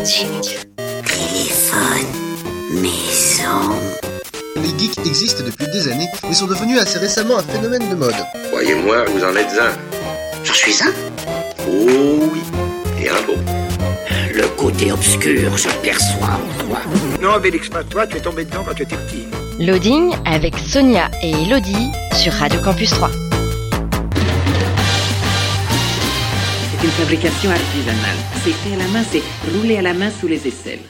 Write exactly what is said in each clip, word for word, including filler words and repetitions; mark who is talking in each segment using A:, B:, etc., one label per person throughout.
A: Loading. Téléphone. Maison.
B: Les geeks existent depuis des années et sont devenus assez récemment un phénomène de mode.
C: Croyez-moi, vous en êtes un.
A: J'en suis un.
C: Oh oui, et un beau.
A: Le côté obscur, je le perçois en toi.
D: Non, Félix, pas toi, tu es tombé dedans quand tu étais petit.
E: Loading avec Sonia et Elodie sur Radio Campus trois.
F: C'est une fabrication artisanale. C'est fait à la main, c'est roulé à la main sous les aisselles.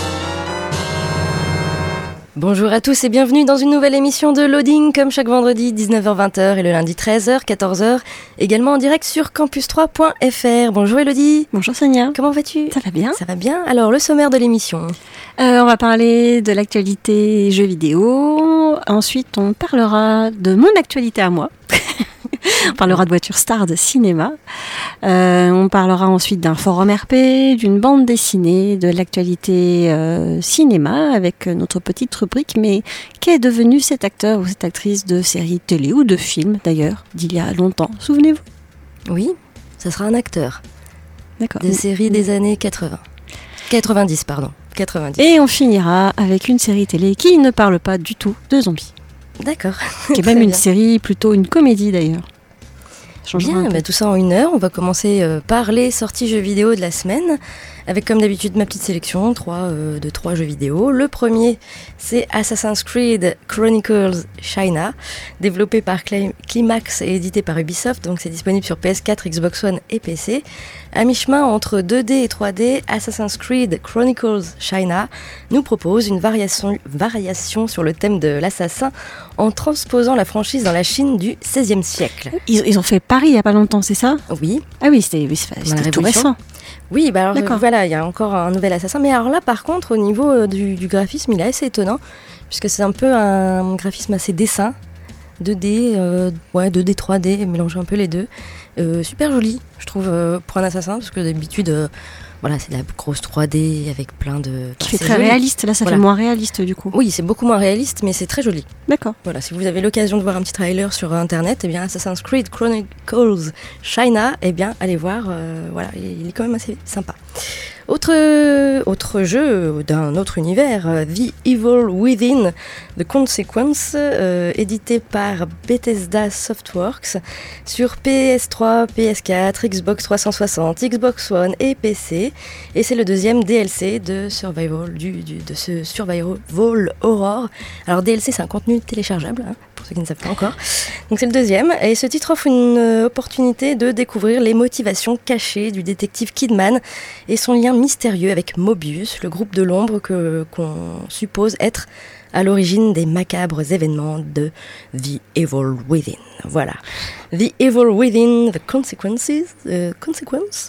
E: Bonjour à tous et bienvenue dans une nouvelle émission de Loading, comme chaque vendredi dix-neuf heures vingt et le lundi treize heures quatorze heures, également en direct sur campus trois point f r. Bonjour Elodie.
G: Bonjour Sonia.
E: Comment vas-tu ?
G: Ça va bien.
E: Ça va bien. Alors le sommaire de l'émission.
G: Euh, on va parler de l'actualité jeux vidéo. Ensuite on parlera de mon actualité à moi. On parlera de voitures stars de cinéma. Euh, on parlera ensuite d'un forum R P, d'une bande dessinée, de l'actualité euh, cinéma avec notre petite rubrique. Mais qu'est devenu cet acteur ou cette actrice de série télé ou de film d'ailleurs d'il y a longtemps ? Souvenez-vous ?
E: Oui, ça sera un acteur.
G: D'accord.
E: Des séries des années quatre-vingts. quatre-vingt-dix, pardon. quatre-vingt-dix.
G: Et on finira avec une série télé qui ne parle pas du tout de zombies.
E: D'accord.
G: Qui est même une série, plutôt une comédie d'ailleurs.
E: Bien, bah, tout ça en une heure. On va commencer euh, par les sorties jeux vidéo de la semaine, avec comme d'habitude ma petite sélection trois, euh, de trois jeux vidéo. Le premier, c'est Assassin's Creed Chronicles China, développé par Climax et édité par Ubisoft. Donc c'est disponible sur P S quatre, Xbox One et P C. À mi-chemin entre deux D et trois D, Assassin's Creed Chronicles China nous propose une variation, variation sur le thème de l'assassin en transposant la franchise dans la Chine du seizième siècle.
G: Ils, ils ont fait Paris il n'y a pas longtemps, c'est ça ?
E: Oui.
G: Ah oui, c'était, oui, c'était, c'était tout récent.
E: Oui, bah alors euh, voilà, il y a encore un nouvel assassin. Mais alors là, par contre, au niveau euh, du, du graphisme, il est assez étonnant, puisque c'est un peu un graphisme assez dessin, deux D, euh, ouais, deux D, trois D, mélanger un peu les deux. Euh, super joli, je trouve, euh, pour un assassin, parce que d'habitude, euh, voilà, c'est de la grosse trois D avec plein de...
G: Qui fait très joli. Réaliste, là ça voilà. Fait moins réaliste du coup.
E: Oui, c'est beaucoup moins réaliste, mais c'est très joli.
G: D'accord.
E: Voilà, si vous avez l'occasion de voir un petit trailer sur internet, eh bien Assassin's Creed Chronicles China, eh bien allez voir, euh, voilà, il est quand même assez sympa. Autre, autre jeu d'un autre univers, The Evil Within, The Consequence, euh, édité par Bethesda Softworks sur P S trois, P S quatre, Xbox trois cent soixante, Xbox One et P C. Et c'est le deuxième D L C de Survival, du, du, de ce Survival Horror. Alors D L C, c'est un contenu téléchargeable, hein, pour ceux qui ne savent pas encore. Donc c'est le deuxième, et ce titre offre une euh, opportunité de découvrir les motivations cachées du détective Kidman et son lien mystérieux avec Mobius, le groupe de l'ombre que, qu'on suppose être à l'origine des macabres événements de The Evil Within. Voilà. The Evil Within, The Consequences, euh, Consequence,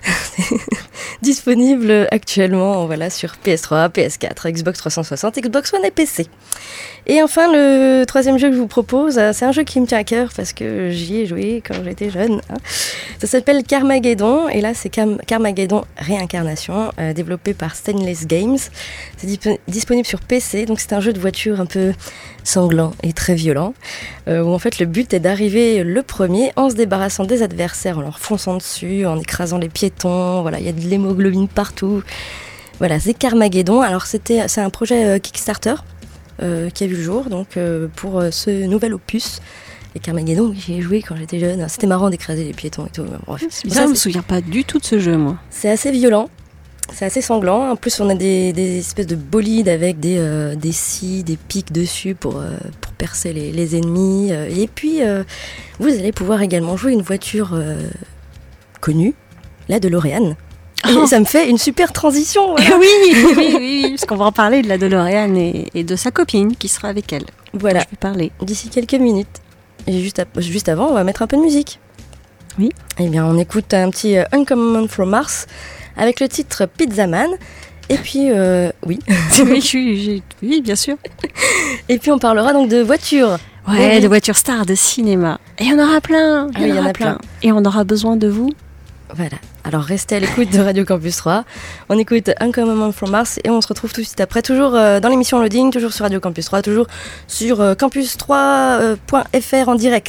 E: disponible actuellement voilà, sur P S trois, P S quatre, Xbox trois cent soixante, Xbox One et P C. Et enfin, le troisième jeu que je vous propose, c'est un jeu qui me tient à cœur parce que j'y ai joué quand j'étais jeune. Hein. Ça s'appelle Carmageddon, et là c'est Car- Carmageddon Réincarnation, euh, développé par Stainless Games. C'est dip- disponible sur P C, donc c'est un jeu de voiture un peu sanglant et très violent, euh, où en fait le but est d'arriver le premier en se débarrassant des adversaires, en leur fonçant dessus, en écrasant les piétons. Voilà, il y a de l'hémoglobine partout. Voilà, c'est Carmageddon. Alors c'était, c'est un projet euh, Kickstarter euh, qui a vu le jour, donc euh, pour euh, ce nouvel opus. Et Carmageddon, j'y ai joué quand j'étais jeune. C'était marrant d'écraser les piétons et tout. Bref.
G: C'est bizarre, ça, je me souviens pas du tout de ce jeu, moi.
E: C'est assez violent. C'est assez sanglant. En plus, on a des, des espèces de bolides avec des, euh, des scies, des pics dessus pour, euh, pour percer les, les ennemis. Et puis, euh, vous allez pouvoir également jouer une voiture euh, connue, la DeLorean. Oh. Et ça me fait une super transition. Voilà.
G: oui, oui, oui, oui, parce qu'on va en parler de la DeLorean et, et de sa copine qui sera avec elle.
E: Voilà.
G: Je vais parler.
E: D'ici quelques minutes. Et juste, à, juste avant, on va mettre un peu de musique.
G: Oui.
E: Eh bien, on écoute un petit euh, Uncommon from Mars avec le titre Pizza Man. Et puis, euh, oui.
G: oui, je, je, oui, bien sûr.
E: Et puis, on parlera donc de voitures.
G: Ouais, oui. De voitures stars de cinéma. Et il y en aura plein. Il y, ah, y en aura plein. plein. Et on aura besoin de vous.
E: Voilà. Alors, restez à l'écoute de Radio Campus trois. On écoute Uncommon from Mars et on se retrouve tout de suite après. Toujours euh, dans l'émission Loading, toujours sur Radio Campus trois, toujours sur euh, campus trois point f r en direct.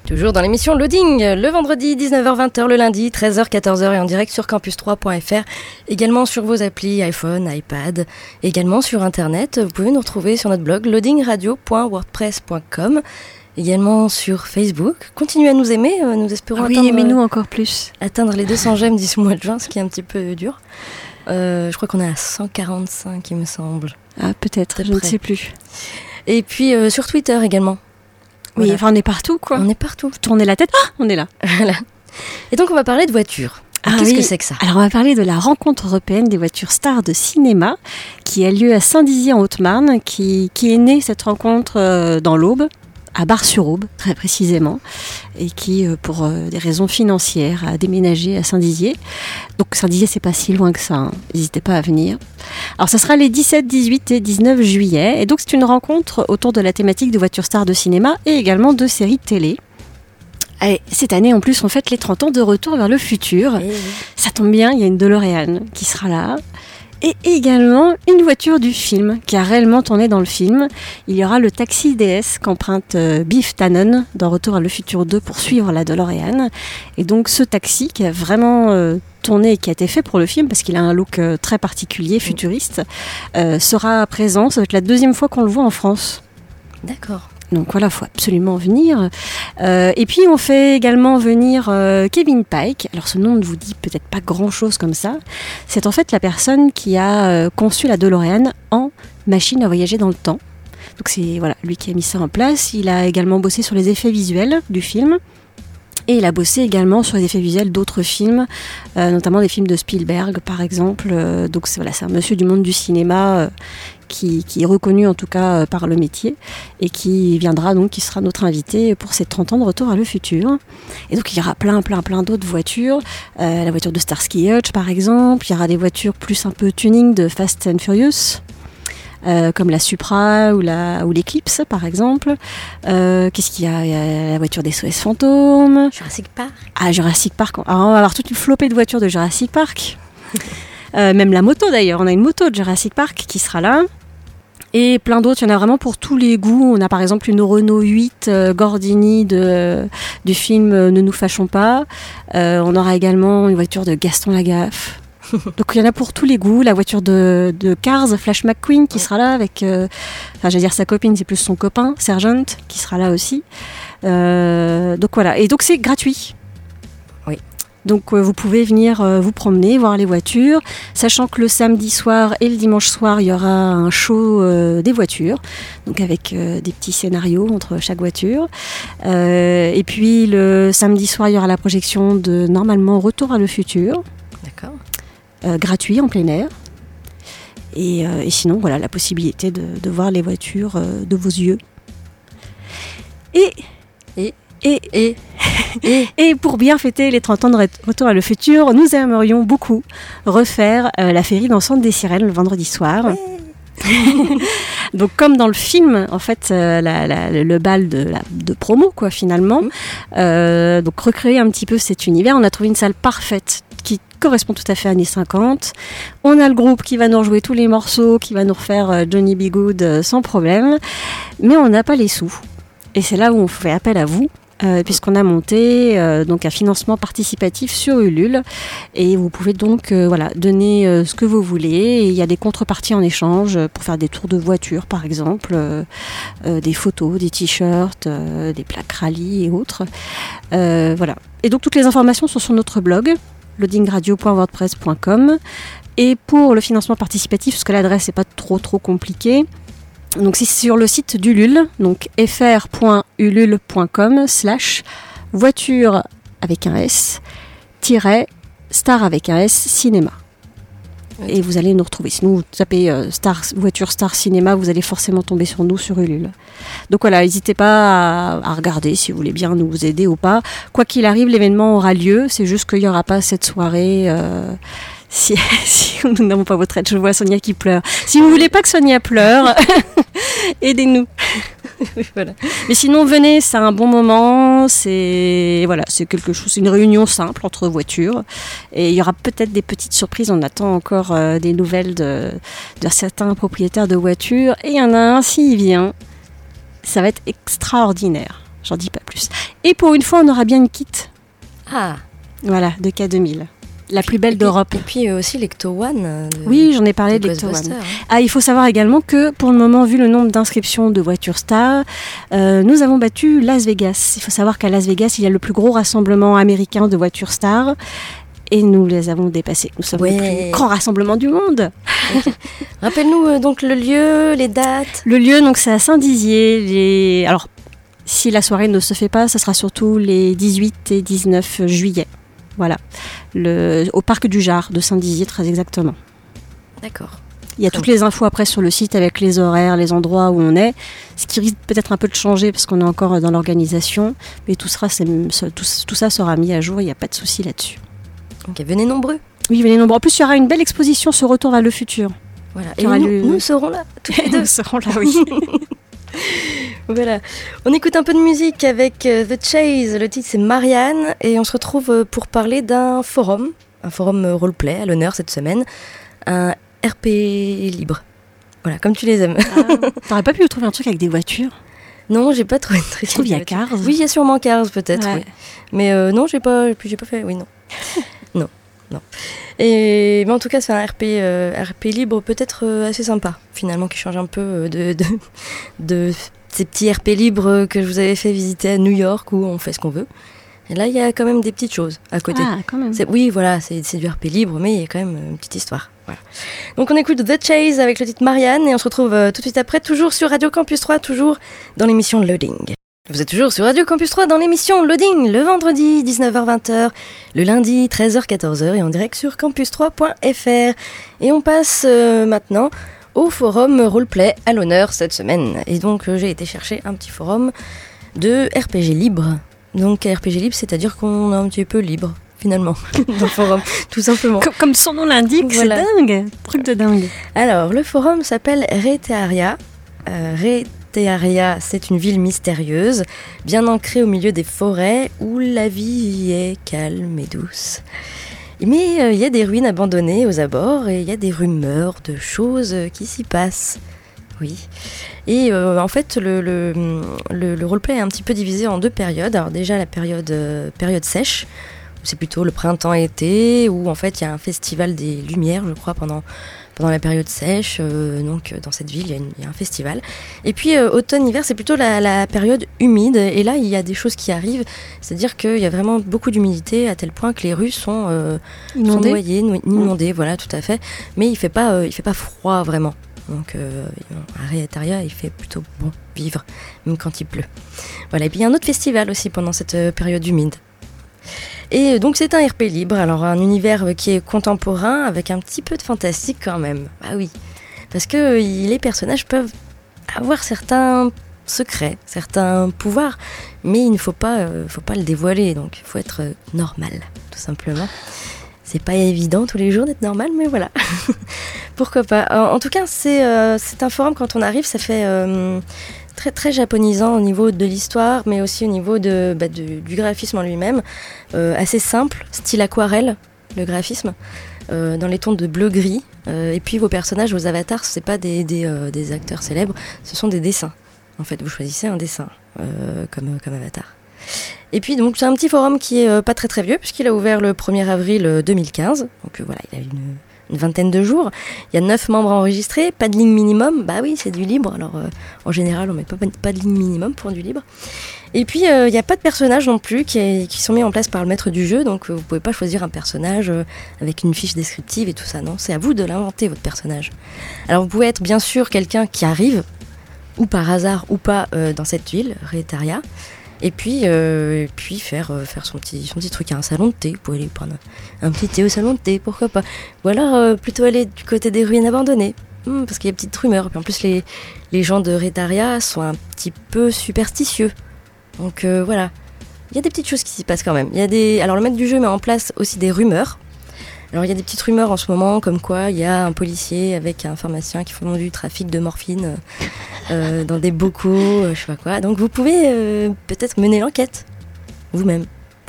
E: Toujours dans l'émission Loading, le vendredi dix-neuf heures vingt, le lundi treize heures quatorze heures et en direct sur campus trois point f r, également sur vos applis iPhone, iPad, également sur internet. Vous pouvez nous retrouver sur notre blog loading radio point wordpress point com, également sur Facebook. Continuez à nous aimer, nous espérons
G: ah oui,
E: atteindre,
G: aimez-nous encore plus.
E: atteindre les deux cents j'aime d'ici le mois de juin, ce qui est un petit peu dur. Euh, je crois qu'on est à cent quarante-cinq, il me semble.
G: Ah, peut-être, je ne sais plus.
E: Et puis euh, sur Twitter également.
G: Oui,
E: Voilà.
G: enfin on est partout quoi.
E: On est partout.
G: Tournez la tête, ah, on est là.
E: Voilà. Et donc on va parler de voitures.
G: Ah
E: Qu'est-ce
G: oui.
E: que c'est que ça?
G: Alors on va parler de la rencontre européenne des voitures stars de cinéma qui a lieu à Saint-Dizier en Haute-Marne, qui, qui est née cette rencontre euh, dans l'Aube, à Bar-sur-Aube très précisément, et qui euh, pour euh, des raisons financières a déménagé à Saint-Dizier. Donc Saint-Dizier c'est pas si loin que ça, hein. N'hésitez pas à venir. Alors ça sera les dix-sept, dix-huit et dix-neuf juillet, et donc c'est une rencontre autour de la thématique de voitures stars de cinéma et également de séries de télé. Et cette année en plus on fête les trente ans de Retour vers le futur.
E: Eh oui.
G: Ça tombe bien, il y a une DeLorean qui sera là. Et également une voiture du film qui a réellement tourné dans le film. Il y aura le taxi D S qu'emprunte euh, Biff Tannen dans Retour à le futur deux pour suivre la DeLorean. Et donc ce taxi qui a vraiment euh, tourné et qui a été fait pour le film parce qu'il a un look euh, très particulier, futuriste, euh, sera présent. Ça va être la deuxième fois qu'on le voit en France.
E: D'accord.
G: Donc voilà, il faut absolument venir. Euh, et puis on fait également venir euh, Kevin Pike. Alors ce nom ne vous dit peut-être pas grand-chose comme ça. C'est en fait la personne qui a euh, conçu la DeLorean en machine à voyager dans le temps. Donc c'est voilà, lui qui a mis ça en place. Il a également bossé sur les effets visuels du film. Et il a bossé également sur les effets visuels d'autres films, euh, notamment des films de Spielberg par exemple. Euh, donc c'est, voilà, c'est un monsieur du monde du cinéma euh, qui, qui est reconnu en tout cas euh, par le métier et qui viendra donc, qui sera notre invité pour ces trente ans de Retour à le futur. Et donc il y aura plein plein plein d'autres voitures, euh, la voiture de Starsky Hutch par exemple, il y aura des voitures plus un peu tuning de Fast and Furious. Euh, comme la Supra ou, la, ou l'Eclipse par exemple. Euh, qu'est-ce qu'il y a? Il y a la voiture des S O S Fantômes.
E: Jurassic Park.
G: Ah, Jurassic Park. Alors, on va avoir toute une flopée de voitures de Jurassic Park. euh, même la moto d'ailleurs. On a une moto de Jurassic Park qui sera là. Et plein d'autres. Il y en a vraiment pour tous les goûts. On a par exemple une Renault huit euh, Gordini de, du film euh, Ne nous fâchons pas. Euh, on aura également une voiture de Gaston Lagaffe. Donc il y en a pour tous les goûts. La voiture de, de Cars, Flash McQueen qui sera là avec, euh, enfin j'allais dire sa copine, c'est plus son copain, Sergeant, qui sera là aussi. Euh, donc voilà, et donc c'est gratuit.
E: Oui.
G: Donc euh, vous pouvez venir euh, vous promener, voir les voitures, sachant que le samedi soir et le dimanche soir il y aura un show euh, des voitures, donc avec euh, des petits scénarios entre chaque voiture. Euh, et puis le samedi soir il y aura la projection de normalement Retour à le futur.
E: D'accord.
G: Euh, gratuit en plein air et, euh, et sinon voilà la possibilité de, de voir les voitures euh, de vos yeux et
E: Et
G: et,
E: Et
G: et et pour bien fêter les trente ans de Retour à le futur, nous aimerions beaucoup refaire euh, la féerie dansante des sirènes le vendredi soir. Donc comme dans le film en fait euh, la, la, le bal de, la, de promo quoi finalement, mmh. euh, donc recréer un petit peu cet univers. On a trouvé une salle parfaite qui correspond tout à fait à années cinquante. On a le groupe qui va nous rejouer tous les morceaux, qui va nous refaire euh, Johnny B. Good euh, sans problème, mais on n'a pas les sous et c'est là où on fait appel à vous. Euh, puisqu'on a monté euh, donc un financement participatif sur Ulule et vous pouvez donc euh, voilà, donner euh, ce que vous voulez et il y a des contreparties en échange pour faire des tours de voiture par exemple, euh, euh, des photos, des t-shirts, euh, des plaques rallye et autres. Euh, voilà. Et donc toutes les informations sont sur notre blog loading radio point wordpress point com et pour le financement participatif, parce que l'adresse n'est pas trop trop compliquée, donc c'est sur le site d'Ulule, donc fr point ulule point com slash voiture avec un S, tiret star avec un S, cinéma. Oui. Et vous allez nous retrouver. Sinon, vous tapez euh, star, voiture star cinéma, vous allez forcément tomber sur nous sur Ulule. Donc voilà, n'hésitez pas à, à regarder si vous voulez bien nous aider ou pas. Quoi qu'il arrive, l'événement aura lieu, c'est juste qu'il n'y aura pas cette soirée... Euh, Si, si nous n'avons pas votre aide, je vois Sonia qui pleure. Si vous voulez pas que Sonia pleure, aidez-nous. Voilà. Mais sinon, venez, c'est un bon moment. C'est voilà, c'est quelque chose, c'est une réunion simple entre voitures. Et il y aura peut-être des petites surprises. On attend encore euh, des nouvelles de, de certains propriétaires de voitures. Et il y en a un, s'il vient, ça va être extraordinaire. J'en dis pas plus. Et pour une fois, on aura bien une kit.
E: Ah.
G: Voilà, de K deux mille. La plus belle
E: et puis,
G: d'Europe.
E: Et puis euh, aussi l'Ecto One. De,
G: oui, j'en ai parlé
E: de
G: d'Ecto One.
E: Ghostbusters, hein.
G: Ah, il faut savoir également que pour le moment, vu le nombre d'inscriptions de voitures Star, euh, nous avons battu Las Vegas. Il faut savoir qu'à Las Vegas, il y a le plus gros rassemblement américain de voitures Star. Et nous les avons dépassés. Nous sommes ouais. le plus grand rassemblement du monde.
E: Okay. Rappelle-nous euh, donc le lieu, les dates.
G: Le lieu, donc c'est à Saint-Dizier. Les... Alors, si la soirée ne se fait pas, ça sera surtout les dix-huit et dix-neuf juillet. Voilà, le, au parc du Jard de Saint-Dizier, très exactement.
E: D'accord.
G: Il y a toutes les infos après sur le site avec les horaires, les endroits où on est, ce qui risque peut-être un peu de changer parce qu'on est encore dans l'organisation, mais tout, sera, c'est, tout, tout ça sera mis à jour, il n'y a pas de souci là-dessus.
E: Ok, venez nombreux.
G: Oui, venez nombreux. En plus, il y aura une belle exposition sur Retour vers le futur.
E: Voilà, et nous, lieu... nous serons là, tous les deux.
G: Nous serons là, oui.
E: Voilà, on écoute un peu de musique avec euh, The Chase, le titre c'est Marianne, et on se retrouve euh, pour parler d'un forum, un forum euh, roleplay à l'honneur cette semaine, un R P libre. Voilà, comme tu les aimes.
G: Ah, t'aurais pas pu trouver un truc avec des voitures ?
E: Non, j'ai pas trouvé de truc.
G: Je trouve il y a Cars.
E: Oui, il y a sûrement Cars peut-être,
G: ouais.
E: oui. Mais euh, non, j'ai pas, j'ai pas fait, oui, non. non, non. Et, mais en tout cas, c'est un R P, euh, R P libre peut-être euh, assez sympa, finalement, qui change un peu euh, de... de, de ces petits R P libres que je vous avais fait visiter à New York où on fait ce qu'on veut. Et là, il y a quand même des petites choses à côté.
G: Ah, quand même.
E: C'est, oui, voilà, c'est, c'est du R P libre, mais il y a quand même une petite histoire. Voilà. Donc on écoute The Chase avec le titre Marianne et on se retrouve euh, tout de suite après, toujours sur Radio Campus trois, toujours dans l'émission Loading. Vous êtes toujours sur Radio Campus trois dans l'émission Loading, le vendredi dix-neuf heures vingt, le lundi treize heures quatorze et en direct sur campus trois point f r. Et on passe euh, maintenant au forum roleplay à l'honneur cette semaine. Et donc euh, j'ai été chercher un petit forum de R P G libre. Donc R P G libre, c'est-à-dire qu'on est un petit peu libre, finalement, dans le forum, tout simplement.
G: Comme, comme son nom l'indique, voilà. C'est dingue, truc de dingue.
E: Alors, le forum s'appelle Rétearia. Euh, Rétearia, c'est une ville mystérieuse, bien ancrée au milieu des forêts, où la vie est calme et douce. Mais il euh, y a des ruines abandonnées aux abords et il y a des rumeurs de choses euh, qui s'y passent. Oui. Et euh, en fait, le, le, le, le roleplay est un petit peu divisé en deux périodes. Alors déjà, la période, euh, période sèche, où c'est plutôt le printemps-été, où en fait, il y a un festival des Lumières, je crois, pendant... pendant la période sèche, euh, donc dans cette ville, il y a, une, il y a un festival. Et puis euh, automne-hiver, c'est plutôt la, la période humide. Et là, il y a des choses qui arrivent. C'est-à-dire qu'il y a vraiment beaucoup d'humidité à tel point que les rues sont, euh, sont noyées, no- inondées, mmh. Voilà, tout à fait. Mais il fait pas, euh, il fait pas froid vraiment. Donc euh, à Rétearia, il fait plutôt bon vivre, même quand il pleut. Voilà. Et puis il y a un autre festival aussi pendant cette euh, période humide. Et donc c'est un R P libre, alors un univers qui est contemporain avec un petit peu de fantastique quand même. Ah oui, parce que les personnages peuvent avoir certains secrets, certains pouvoirs, mais il ne faut pas, euh, faut pas le dévoiler, donc il faut être euh, normal, tout simplement. C'est pas évident tous les jours d'être normal, mais voilà. Pourquoi pas. En, en tout cas, c'est, euh, c'est un forum, quand on arrive, ça fait... Euh, très très japonisant au niveau de l'histoire, mais aussi au niveau de, bah, de, du graphisme en lui-même. Euh, assez simple, style aquarelle, le graphisme, euh, dans les tons de bleu-gris. Euh, et puis vos personnages, vos avatars, ce n'est pas des, des, euh, des acteurs célèbres, ce sont des dessins. En fait, vous choisissez un dessin euh, comme, comme avatar. Et puis donc c'est un petit forum qui est euh, pas très très vieux, puisqu'il a ouvert le premier avril deux mille quinze. Donc euh, voilà, il a une... une vingtaine de jours. Il y a neuf membres enregistrés, pas de ligne minimum. Bah oui, c'est du libre. Alors, euh, en général, on met pas, pas de ligne minimum pour du libre. Et puis, il euh, n'y a pas de personnages non plus qui, est, qui sont mis en place par le maître du jeu. Donc, euh, vous pouvez pas choisir un personnage euh, avec une fiche descriptive et tout ça. Non, c'est à vous de l'inventer, votre personnage. Alors, vous pouvez être bien sûr quelqu'un qui arrive, ou par hasard, ou pas, euh, dans cette ville, Rétearia. Et puis, euh, et puis faire, euh, faire son, petit, son petit truc à un salon de thé. Vous pouvez aller prendre un, un petit thé au salon de thé, pourquoi pas. Ou alors euh, plutôt aller du côté des ruines abandonnées, hum, parce qu'il y a une petite rumeur. Et puis en plus, les, les gens de Rétearia sont un petit peu superstitieux. Donc euh, voilà, il y a des petites choses qui s'y passent quand même. Il y a des... Alors le maître du jeu met en place aussi des rumeurs. Alors il y a des petites rumeurs en ce moment, comme quoi il y a un policier avec un pharmacien qui font du trafic de morphine euh, dans des bocaux, euh, je sais pas quoi. Donc vous pouvez euh, peut-être mener l'enquête vous-même.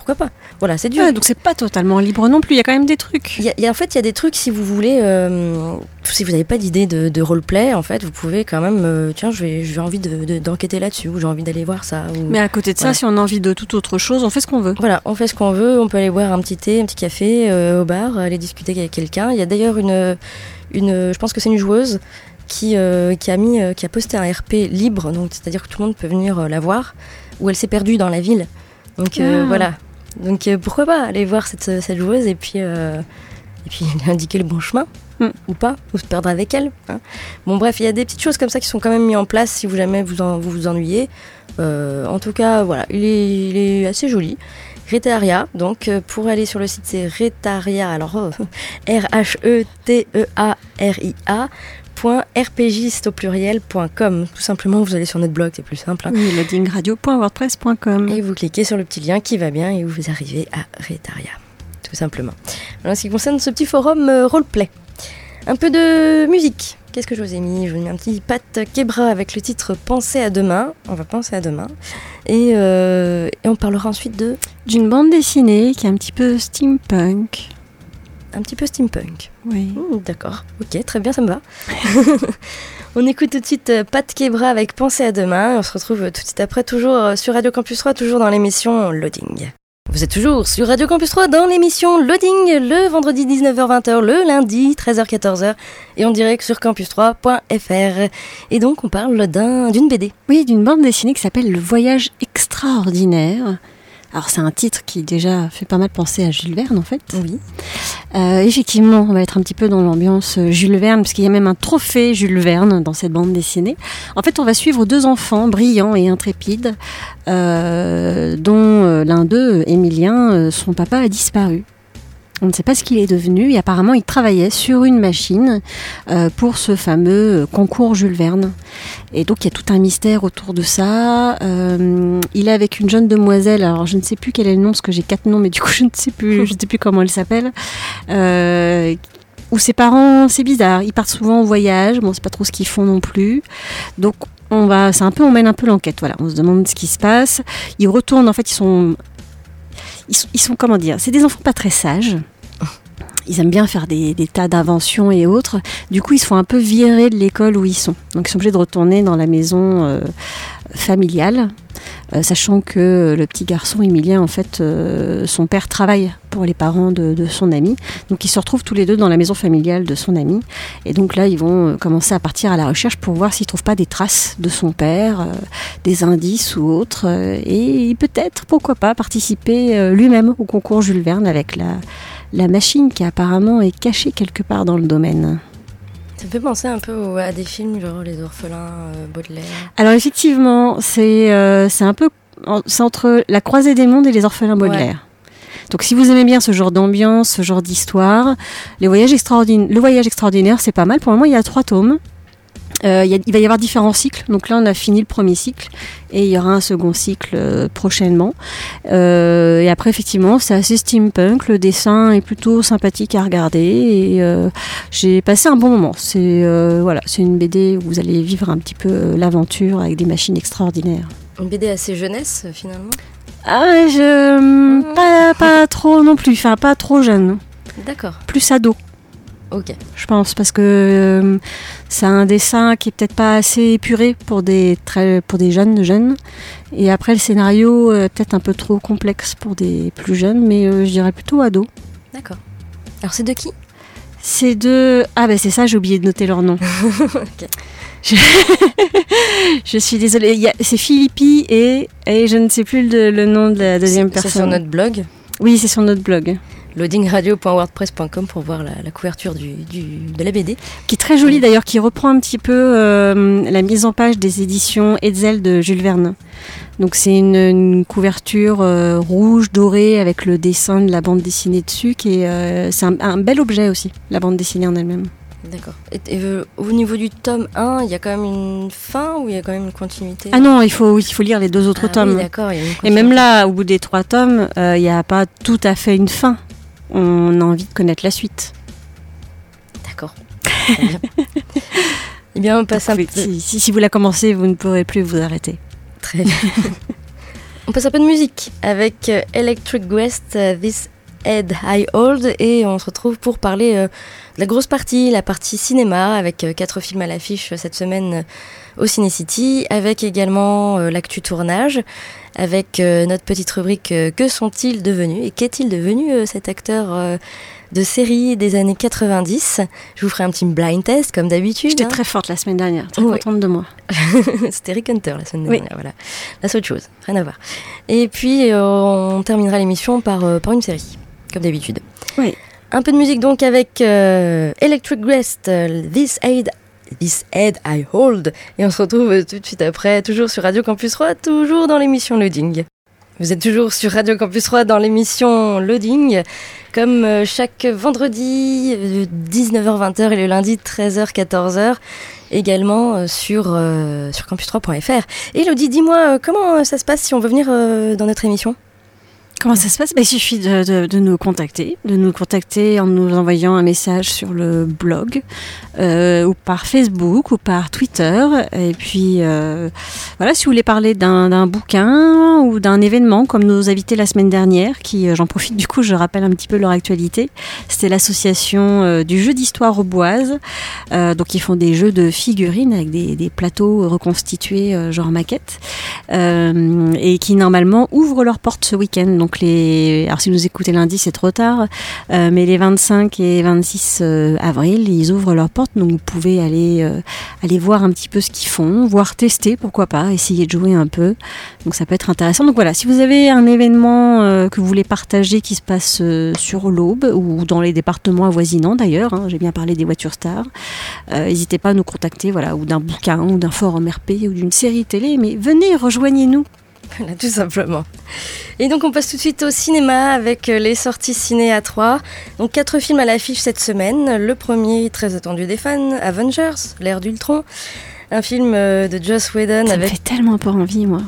E: pourquoi pas. Voilà, c'est du...
G: Ouais, donc c'est pas totalement libre non plus, il y a quand même des trucs.
E: Il y a, il y a, en fait, il y a des trucs, si vous voulez, euh, si vous n'avez pas d'idée de, de roleplay, en fait, vous pouvez quand même, euh, tiens, j'ai envie de, de, d'enquêter là-dessus, ou j'ai envie d'aller voir ça. Ou...
G: Mais à côté de
E: voilà.
G: ça, si on a envie de toute autre chose, on fait ce qu'on veut.
E: Voilà, on fait ce qu'on veut, on peut aller boire un petit thé, un petit café euh, au bar, aller discuter avec quelqu'un. Il y a d'ailleurs une, une je pense que c'est une joueuse qui, euh, qui, a mis, euh, qui a posté un R P libre, donc c'est-à-dire que tout le monde peut venir euh, la voir, où elle s'est perdue dans la ville. Donc euh,
G: Ah.
E: voilà. Donc euh, pourquoi pas aller voir cette, cette joueuse et puis, euh, et puis lui indiquer le bon chemin,
G: mm.
E: ou pas, ou se perdre avec elle. Hein. Bon bref, il y a des petites choses comme ça qui sont quand même mises en place si vous jamais vous en, vous, vous ennuyez. Euh, en tout cas, voilà, il est, il est assez joli. Retaria, donc euh, pour aller sur le site c'est Retaria, alors oh, R H E T E A R I A .rpgiste au pluriel point com. Tout simplement, vous allez sur notre blog, c'est plus simple. Hein.
G: Oui, loading radio point wordpress point com.
E: Et vous cliquez sur le petit lien qui va bien et vous arrivez à Retaria, tout simplement. Alors, en ce qui concerne ce petit forum euh, roleplay, un peu de musique. Qu'est-ce que je vous ai mis ? Je vous ai mis un petit Pat Quebra avec le titre Penser à demain. On va penser à demain. Et, euh, et on parlera ensuite de...
G: D'une bande dessinée qui est un petit peu steampunk.
E: Un petit peu steampunk.
G: Oui.
E: Mmh, d'accord, ok, très bien, ça me va. On écoute tout de suite euh, Pat Quebra avec Penser à demain. On se retrouve tout de suite après, toujours euh, sur Radio Campus trois, toujours dans l'émission Loading. Vous êtes toujours sur Radio Campus trois dans l'émission Loading, le vendredi dix-neuf heures vingt, le lundi treize heures quatorze et en direct sur campus trois point f r. Et donc on parle d'un, d'une B D.
G: Oui, d'une bande dessinée qui s'appelle Le Voyage extraordinaire. Alors c'est un titre qui déjà fait pas mal penser à Jules Verne en fait.
E: Oui.
G: Euh, effectivement, on va être un petit peu dans l'ambiance Jules Verne, parce qu'il y a même un trophée Jules Verne dans cette bande dessinée. En fait, on va suivre deux enfants brillants et intrépides, euh, dont euh, l'un d'eux, Émilien, euh, son papa a disparu. On ne sait pas ce qu'il est devenu et apparemment il travaillait sur une machine euh, pour ce fameux concours Jules Verne. Et donc il y a tout un mystère autour de ça. Euh, il est avec une jeune demoiselle, alors je ne sais plus quel est le nom parce que j'ai quatre noms mais du coup je ne sais plus, je ne sais plus comment elle s'appelle. Euh, où ses parents, c'est bizarre, ils partent souvent en voyage, bon c'est pas trop ce qu'ils font non plus. Donc on va, c'est un peu, on mène un peu l'enquête, voilà, on se demande ce qui se passe. Ils retournent, en fait ils sont... Ils sont, ils sont, comment dire, c'est des enfants pas très sages. Ils aiment bien faire des, des tas d'inventions et autres. Du coup, ils se font un peu virer de l'école où ils sont. Donc, ils sont obligés de retourner dans la maison euh, familiale, euh, sachant que le petit garçon, Émilien, en fait, euh, son père travaille pour les parents de, de son ami. Donc, ils se retrouvent tous les deux dans la maison familiale de son ami. Et donc là, ils vont commencer à partir à la recherche pour voir s'ils ne trouvent pas des traces de son père, euh, des indices ou autres. Euh, et peut-être, pourquoi pas, participer euh, lui-même au concours Jules Verne avec la... la machine qui apparemment est cachée quelque part dans le domaine.
E: Ça me fait penser un peu à des films genre Les Orphelins, euh, Baudelaire.
G: Alors effectivement, c'est, euh, c'est un peu c'est entre La Croisée des Mondes et Les Orphelins Baudelaire. Ouais. Donc si vous aimez bien ce genre d'ambiance, ce genre d'histoire, les voyages extraordinaires, le voyage extraordinaire, c'est pas mal. Pour le moment, il y a trois tomes. Euh, il, y a, il va y avoir différents cycles. Donc là, on a fini le premier cycle et il y aura un second cycle euh, prochainement. Euh, et après, effectivement, c'est assez steampunk. Le dessin est plutôt sympathique à regarder et euh, j'ai passé un bon moment. C'est euh, voilà, c'est une B D où vous allez vivre un petit peu euh, l'aventure avec des machines extraordinaires.
E: Une B D assez jeunesse, finalement.
G: Ah, je mmh. pas pas trop non plus. Enfin, pas trop jeune.
E: D'accord.
G: Plus ado.
E: Ok.
G: Je pense parce que euh, c'est un dessin qui est peut-être pas assez épuré pour des très, pour des jeunes jeunes et après le scénario est peut-être un peu trop complexe pour des plus jeunes, mais euh, je dirais plutôt ado.
E: D'accord. Alors c'est de qui ?
G: C'est de ah ben c'est ça, j'ai oublié de noter leur nom.
E: Ok.
G: Je... je suis désolée. Il y a... c'est Philippi et et je ne sais plus le, le nom de la deuxième
E: c'est,
G: personne.
E: C'est sur notre blog ?
G: Oui, c'est sur notre blog.
E: loading radio point wordpress point com pour voir la, la couverture du, du, de la B D.
G: Qui est très jolie d'ailleurs, qui reprend un petit peu euh, la mise en page des éditions Hetzel de Jules Verne. Donc c'est une, une couverture euh, rouge, dorée, avec le dessin de la bande dessinée dessus, qui est, euh, c'est un, un bel objet aussi, la bande dessinée en elle-même.
E: D'accord. Et, et euh, au niveau du tome un, il y a quand même une fin ou il y a quand même une continuité ?
G: Ah non, il faut, il faut lire les deux autres
E: ah,
G: tomes.
E: Oui, d'accord, il y a une
G: Et même là, au bout des trois tomes, euh, il n'y a pas tout à fait une fin. On a envie de connaître la suite.
E: D'accord. Très bien. Eh bien, on passe un peu...
G: si, si, si vous la commencez, vous ne pourrez plus vous arrêter.
E: Très bien. On passe un peu de musique avec euh, Electric West, uh, This Head I Hold, et on se retrouve pour parler euh, de la grosse partie, la partie cinéma, avec euh, quatre films à l'affiche euh, cette semaine euh, au Ciné City, avec également euh, l'actu tournage, avec euh, notre petite rubrique euh, Que sont-ils devenus, et qu'est-il devenu euh, cet acteur euh, de série des années quatre-vingt-dix. Je vous ferai un petit blind test comme d'habitude.
G: J'étais
E: hein.
G: très forte la semaine dernière, très
E: oui.
G: contente de moi.
E: C'était Rick Hunter la semaine
G: oui.
E: dernière, voilà. Là c'est autre chose, rien à voir. Et puis euh, on terminera l'émission par, euh, par une série, comme d'habitude.
G: Oui.
E: Un peu de musique donc avec euh, Electric West, euh, This Head This Head I Hold, et on se retrouve tout de suite après, toujours sur Radio Campus Trois, toujours dans l'émission Loading. Vous êtes toujours sur Radio Campus Trois dans l'émission Loading, comme chaque vendredi dix-neuf heures vingt et le lundi treize heures quatorze heures, également sur, euh, sur campus trois point f r. Et Elodie, dis-moi, comment ça se passe si on veut venir euh, dans notre émission ?
G: Comment ça se passe ? Bah, il suffit de, de, de nous contacter, de nous contacter en nous envoyant un message sur le blog, euh, ou par Facebook, ou par Twitter. Et puis, euh, voilà, si vous voulez parler d'un, d'un bouquin ou d'un événement, comme nos invités la semaine dernière, qui, j'en profite du coup, je rappelle un petit peu leur actualité. C'était l'association euh, du jeu d'histoire Auboise. Euh, donc, ils font des jeux de figurines avec des, des plateaux reconstitués, euh, genre maquettes, euh, et qui normalement ouvrent leurs portes ce week-end. Donc, Donc les, alors si vous nous écoutez lundi, c'est trop tard, euh, mais les vingt-cinq et vingt-six euh, avril, ils ouvrent leurs portes, donc vous pouvez aller euh, aller voir un petit peu ce qu'ils font, voir tester, pourquoi pas, essayer de jouer un peu. Donc ça peut être intéressant. Donc voilà, si vous avez un événement euh, que vous voulez partager qui se passe euh, sur l'Aube ou dans les départements avoisinants d'ailleurs, hein, j'ai bien parlé des voitures stars, euh, n'hésitez pas à nous contacter, voilà, ou d'un bouquin, ou d'un forum R P, ou d'une série télé, mais venez, rejoignez-nous.
E: Voilà, tout simplement. Et donc on passe tout de suite au cinéma avec les sorties ciné à trois. Donc quatre films à l'affiche cette semaine. Le premier, très attendu des fans, Avengers, l'ère d'Ultron. Un film de Joss Whedon
G: Ça
E: avec...
G: me fait tellement pas envie, moi.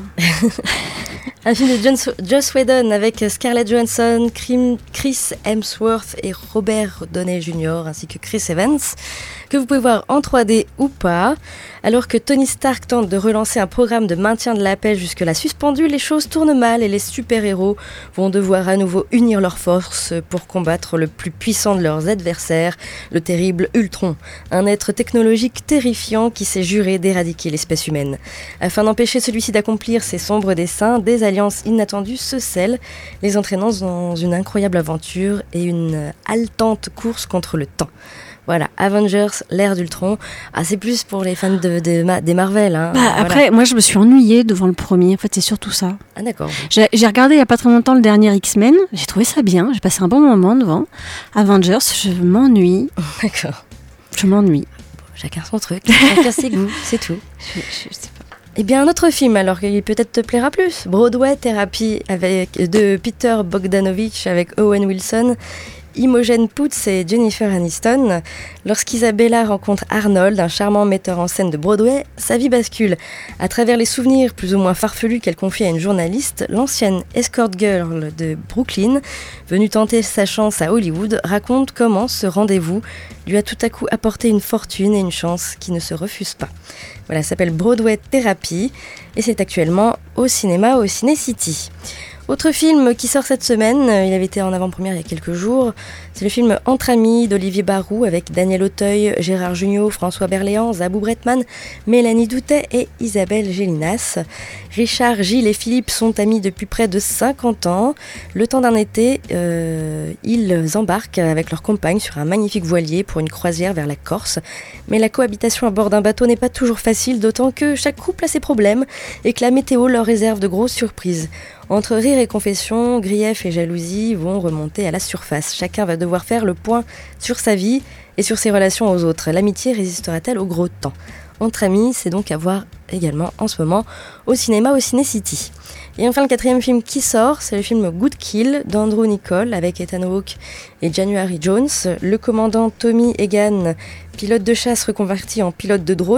E: Un film de John, Joss Whedon avec Scarlett Johansson, Chris Hemsworth et Robert Downey junior ainsi que Chris Evans, que vous pouvez voir en trois D ou pas. Alors que Tony Stark tente de relancer un programme de maintien de la paix jusque-là suspendu, les choses tournent mal et les super-héros vont devoir à nouveau unir leurs forces pour combattre le plus puissant de leurs adversaires, le terrible Ultron, un être technologique terrifiant qui s'est juré d'éradiquer l'espèce humaine. Afin d'empêcher celui-ci d'accomplir ses sombres desseins, des alliances inattendues se scellent, les entraînant dans une incroyable aventure et une haletante course contre le temps. Voilà, Avengers, l'ère d'Ultron. Ah, c'est plus pour les fans de, de, des Marvel. Hein.
G: Bah,
E: voilà.
G: Après, moi, je me suis ennuyée devant le premier. En fait, c'est surtout ça.
E: Ah, d'accord.
G: J'ai, j'ai regardé il n'y a pas très longtemps le dernier X-Men. J'ai trouvé ça bien. J'ai passé un bon moment devant. Avengers, je m'ennuie.
E: D'accord.
G: Je m'ennuie.
E: Bon, chacun son truc. Chacun ses goûts, c'est tout.
G: Je, je sais pas.
E: Eh bien, un autre film, alors qui peut-être te plaira plus. Broadway Therapy avec, de Peter Bogdanovich avec Owen Wilson, Imogen Poots et Jennifer Aniston. Lorsqu'Isabella rencontre Arnold, un charmant metteur en scène de Broadway, sa vie bascule. À travers les souvenirs plus ou moins farfelus qu'elle confie à une journaliste, l'ancienne escort girl de Brooklyn, venue tenter sa chance à Hollywood, raconte comment ce rendez-vous lui a tout à coup apporté une fortune et une chance qui ne se refusent pas. Voilà, ça s'appelle Broadway Therapy et c'est actuellement au cinéma au Ciné City. Autre film qui sort cette semaine, il avait été en avant-première il y a quelques jours, c'est le film Entre amis d'Olivier Barou avec Daniel Auteuil, Gérard Jugnot, François Berléand, Zabou Bretman, Mélanie Doutet et Isabelle Gélinas. Richard, Gilles et Philippe sont amis depuis près de cinquante ans. Le temps d'un été, euh, ils embarquent avec leur compagne sur un magnifique voilier pour une croisière vers la Corse. Mais la cohabitation à bord d'un bateau n'est pas toujours facile, d'autant que chaque couple a ses problèmes et que la météo leur réserve de grosses surprises. Entre rire et confession, grief et jalousie vont remonter à la surface. Chacun va devoir faire le point sur sa vie et sur ses relations aux autres. L'amitié résistera-t-elle au gros temps ? Entre amis, c'est donc à voir également en ce moment au cinéma au Ciné City. Et enfin, le quatrième film qui sort, c'est le film Good Kill d'Andrew Niccol avec Ethan Hawke et January Jones. Le commandant Tommy Egan, pilote de chasse reconverti en pilote de drone,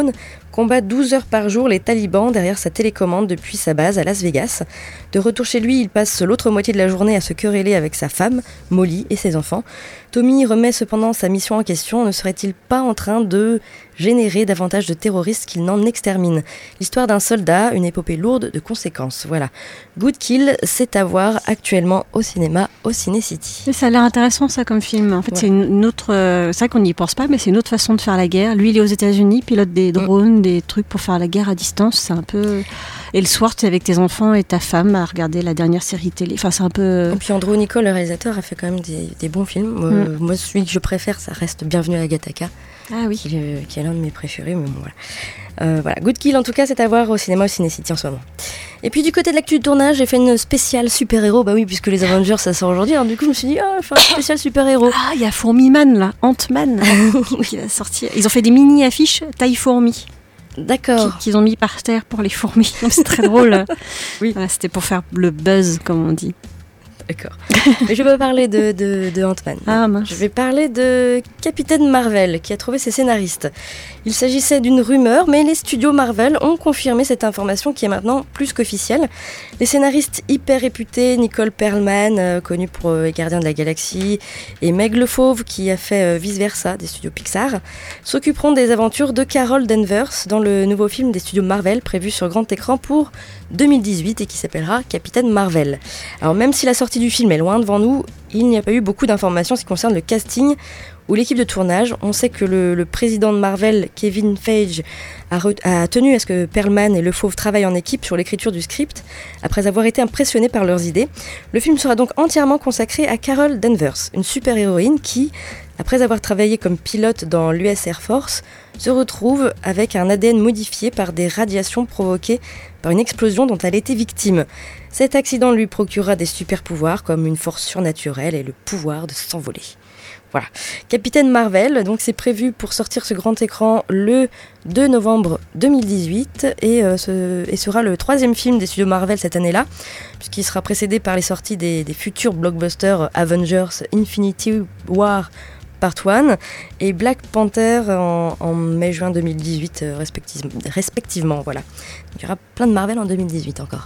E: combat douze heures par jour les talibans derrière sa télécommande depuis sa base à Las Vegas. De retour chez lui, il passe l'autre moitié de la journée à se quereller avec sa femme, Molly, et ses enfants. Tommy remet cependant sa mission en question. Ne serait-il pas en train de générer davantage de terroristes qu'il n'en extermine ? L'histoire d'un soldat, une épopée lourde de conséquences. Voilà. Good Kill, c'est à voir actuellement au cinéma, au Ciné City.
G: Et ça a l'air intéressant ça comme film. En fait, ouais. c'est une autre. Euh, c'est vrai qu'on n'y pense pas, mais c'est une autre façon de faire la guerre. Lui, il est aux États-Unis, pilote des drones, mmh. des trucs pour faire la guerre à distance. C'est un peu. Et le soir, tu es avec tes enfants et ta femme à regarder la dernière série télé. Enfin, c'est un peu.
E: Et puis Andrew Niccol, le réalisateur, a fait quand même des, des bons films. Mmh. Euh, moi, celui que je préfère, ça reste Bienvenue à Gattaca.
G: Ah oui.
E: Qui, euh, qui est l'un de mes préférés, mais bon, voilà. Euh, voilà. Good Kill, en tout cas, c'est à voir au cinéma, au Ciné City en ce moment. Et puis du côté de l'actu du tournage, j'ai fait une spéciale super-héros. Bah oui, puisque les Avengers, ça sort aujourd'hui. Alors du coup, je me suis dit, ah, oh, faire une spéciale super-héros.
G: Ah, il y a Fourmi-Man, là. Ant-Man. qui va sortir. Ils ont fait des mini-affiches taille fourmi.
E: D'accord.
G: Qu'ils ont mis par terre pour les fourmis. Donc, c'est très drôle.
E: Oui.
G: Voilà, c'était pour faire le buzz, comme on dit.
E: D'accord. Mais je vais pas parler de, de, de Ant-Man.
G: Ah, mince.
E: Je vais parler de Capitaine Marvel, qui a trouvé ses scénaristes. Il s'agissait d'une rumeur, mais les studios Marvel ont confirmé cette information qui est maintenant plus qu'officielle. Les scénaristes hyper réputés, Nicole Perlman, euh, connue pour euh, Les Gardiens de la Galaxie, et Meg Le Fauve, qui a fait euh, Vice Versa des studios Pixar, s'occuperont des aventures de Carol Danvers dans le nouveau film des studios Marvel prévu sur grand écran pour deux mille dix-huit et qui s'appellera Capitaine Marvel. Alors même si la sortie du film est loin devant nous, il n'y a pas eu beaucoup d'informations en ce qui concerne le casting ou l'équipe de tournage. On sait que le, le président de Marvel, Kevin Feige, a, re, a tenu à ce que Perlman et Le Fauve travaillent en équipe sur l'écriture du script, après avoir été impressionnés par leurs idées. Le film sera donc entièrement consacré à Carol Danvers, une super-héroïne qui, après avoir travaillé comme pilote dans l'U S Air Force, se retrouve avec un A D N modifié par des radiations provoquées par une explosion dont elle était victime. Cet accident lui procurera des super-pouvoirs comme une force surnaturelle et le pouvoir de s'envoler. Voilà. Capitaine Marvel, donc c'est prévu pour sortir ce grand écran le deux novembre deux mille dix-huit et, euh, ce, et sera le troisième film des studios Marvel cette année-là, puisqu'il sera précédé par les sorties des, des futurs blockbusters Avengers Infinity War Part un et Black Panther en, en mai-juin deux mille dix-huit euh, respective, respectivement. Voilà. Donc, il y aura plein de Marvel en deux mille dix-huit encore.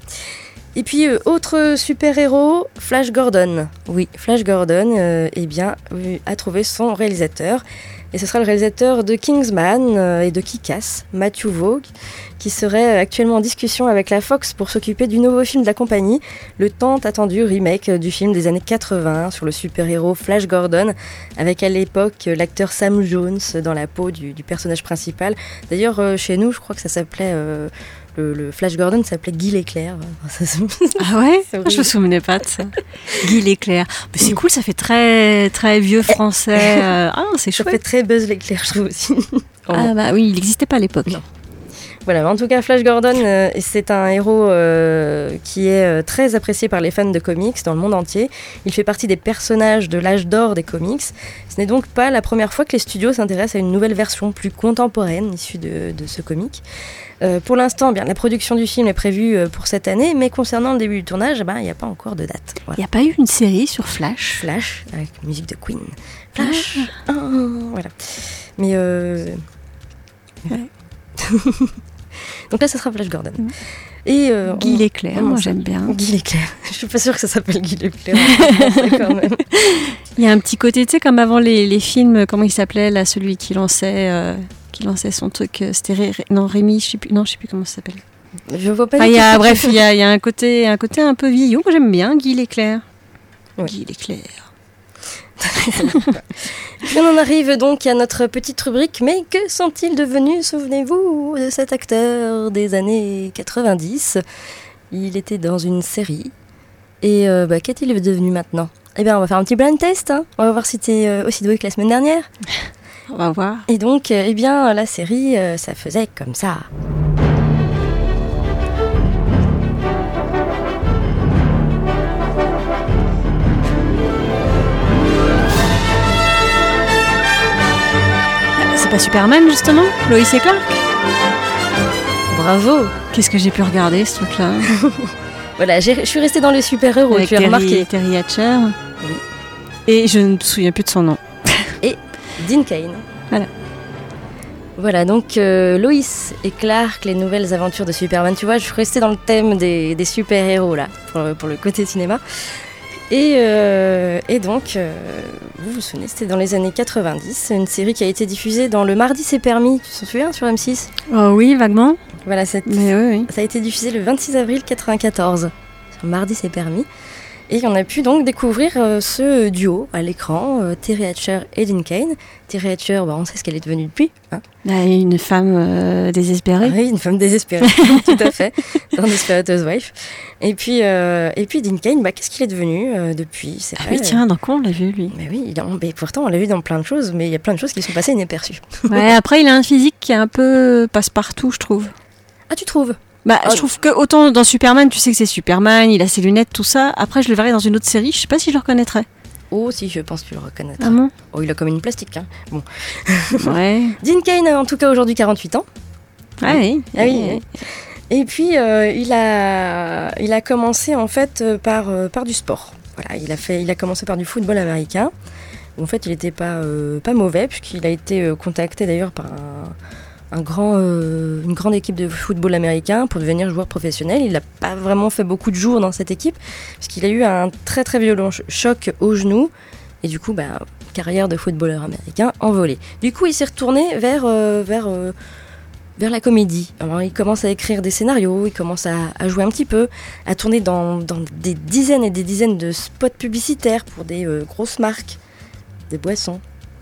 E: Et puis, euh, autre super-héros, Flash Gordon. Oui, Flash Gordon euh, eh bien, euh, a trouvé son réalisateur. Et ce sera le réalisateur de Kingsman euh, et de Kick-Ass, Matthew Vaughn, qui serait actuellement en discussion avec la Fox pour s'occuper du nouveau film de la compagnie, le tant attendu remake du film des années quatre-vingts sur le super-héros Flash Gordon, avec à l'époque l'acteur Sam Jones dans la peau du, du personnage principal. D'ailleurs, euh, chez nous, je crois que ça s'appelait... Euh, Le, le Flash Gordon s'appelait Guy L'Éclair.
G: Ah ouais? Je me souvenais pas de ça. Guy L'Éclair. Mais c'est cool, ça fait très, très vieux français. Ah, c'est chouette.
E: Ça fait très Buzz l'Éclair, je trouve aussi.
G: Ah bah oui, il n'existait pas à l'époque.
E: Non. Voilà, en tout cas, Flash Gordon, euh, c'est un héros euh, qui est euh, très apprécié par les fans de comics dans le monde entier. Il fait partie des personnages de l'âge d'or des comics. Ce n'est donc pas la première fois que les studios s'intéressent à une nouvelle version plus contemporaine issue de, de ce comic. Euh, pour l'instant, bien, la production du film est prévue euh, pour cette année, mais concernant le début du tournage, il ben, n'y a pas encore de date.
G: Il voilà. n'y a pas eu une série sur Flash
E: Flash, avec la musique de Queen. Flash ah. Oh, voilà. Mais... Euh... Ouais. Donc là, ça sera Flash Gordon. Mmh. Et euh,
G: Guy L'Éclair, moi j'aime bien.
E: Guy L'Éclair. Je suis pas sûre que ça s'appelle Guy L'Éclair. Quand même.
G: Il y a un petit côté, tu sais, comme avant les, les films, comment il s'appelait, là, celui qui lançait, euh, qui lançait son truc, c'était Ré, non, Rémi, je sais plus, non, je sais plus comment ça s'appelle.
E: Je vois pas.
G: Ah, y a, bref, il y a, y a un côté, un côté un peu vieillot. Moi j'aime bien Guy L'Éclair. Oui. Guy L'Éclair.
E: Puis on en arrive donc à notre petite rubrique. Mais que sont-ils devenus, souvenez-vous, de cet acteur des années quatre-vingt-dix? Il était dans une série. Et euh, bah, qu'est-il devenu maintenant? Eh bien, on va faire un petit blind test. Hein. On va voir si t'es euh, aussi doué que la semaine dernière.
G: On va voir.
E: Et donc, euh, eh bien, la série, euh, ça faisait comme ça.
G: Pas Superman justement, Lois et Clark.
E: Bravo.
G: Qu'est-ce que j'ai pu regarder ce truc-là?
E: Voilà, j'ai, je suis restée dans le super-héros.
G: Avec
E: tu as
G: Terry,
E: remarqué.
G: Terry Hatcher.
E: Oui.
G: Et je ne me souviens plus de son nom.
E: Et Dean Cain.
G: Voilà.
E: Voilà, donc euh, Lois et Clark, les nouvelles aventures de Superman. Tu vois, je suis restée dans le thème des, des super-héros, là, pour, pour le côté cinéma. Et, euh, et donc, euh, vous vous souvenez, c'était dans les années quatre-vingt-dix. C'est une série qui a été diffusée dans Le Mardi c'est permis, tu t'en souviens, sur M six ?
G: Oh oui, vaguement.
E: Voilà, cette,
G: Mais oui, oui.
E: ça a été diffusé le vingt-six avril quatre-vingt-quatorze. Sur Mardi c'est permis. Et on a pu donc découvrir euh, ce duo à l'écran, euh, Terry Hatcher et Dean Cain. Terry Hatcher, bah, on sait ce qu'elle est devenue depuis. Hein.
G: Bah, une femme euh, désespérée.
E: Ah oui, une femme désespérée, tout à fait, dans Desperate Housewives. Et puis, euh, et puis Dean Cain, bah, qu'est-ce qu'il est devenu euh, depuis c'est
G: Ah
E: vrai,
G: oui, tiens, dans quoi on l'a vu, lui.
E: Mais oui, il a, mais pourtant on l'a vu dans plein de choses, mais il y a plein de choses qui sont passées inaperçues.
G: Ouais, après, il a un physique qui est un peu passe-partout, je trouve.
E: Ah, tu trouves ?
G: Bah,
E: Ah,
G: je trouve que autant dans Superman, tu sais que c'est Superman, il a ses lunettes, tout ça. Après, je le verrais dans une autre série, je sais pas si je le reconnaîtrais.
E: Oh, si, je pense que tu le reconnaîtras.
G: Ah bon ?
E: Oh, il a comme une plastique, hein. Bon.
G: Ouais.
E: Dean Cain a en tout cas aujourd'hui quarante-huit ans.
G: Ah oui.
E: Ah oui, oui. Et puis, euh, il, a, il a commencé en fait euh, par, euh, par du sport. Voilà, il a, fait, il a commencé par du football américain. En fait, il n'était pas, euh, pas mauvais, puisqu'il a été euh, contacté d'ailleurs par un, un grand, euh, une grande équipe de football américain pour devenir joueur professionnel. Il n'a pas vraiment fait beaucoup de jours dans cette équipe, puisqu'il a eu un très très violent choc au genou. Et du coup, bah, carrière de footballeur américain envolée. Du coup, il s'est retourné vers... Euh, vers euh, vers la comédie. Alors, il commence à écrire des scénarios, il commence à, à jouer un petit peu, à tourner dans, dans des dizaines et des dizaines de spots publicitaires pour des euh, grosses marques, des boissons,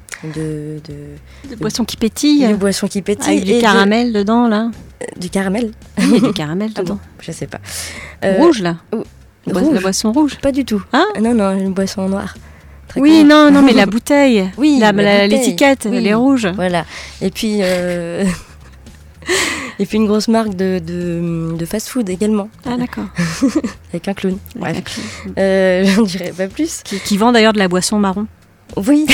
E: de, de,
G: Des boissons qui pétillent.
E: des boissons qui pétillent.
G: Avec du
E: et
G: caramel de... dedans, là.
E: Euh, du caramel
G: Il y a du caramel
E: Ah
G: dedans.
E: bon, je sais pas. Euh,
G: Rouge, là.
E: oh,
G: La boi-
E: rouge.
G: La boisson rouge.
E: Pas du tout.
G: Hein
E: Non, non, une boisson noire. Très
G: Oui,
E: con.
G: non, non, mais la bouteille.
E: Oui,
G: La-
E: la
G: la-
E: bouteille.
G: l'étiquette,
E: Oui.
G: elle est rouge.
E: Voilà. Et puis... Euh... Et puis une grosse marque de, de, de fast-food également,
G: Ah, d'accord.
E: avec un clown. Bref,
G: D'accord.
E: euh, j'en dirais pas plus.
G: Qui, qui vend d'ailleurs de la boisson marron.
E: Oui.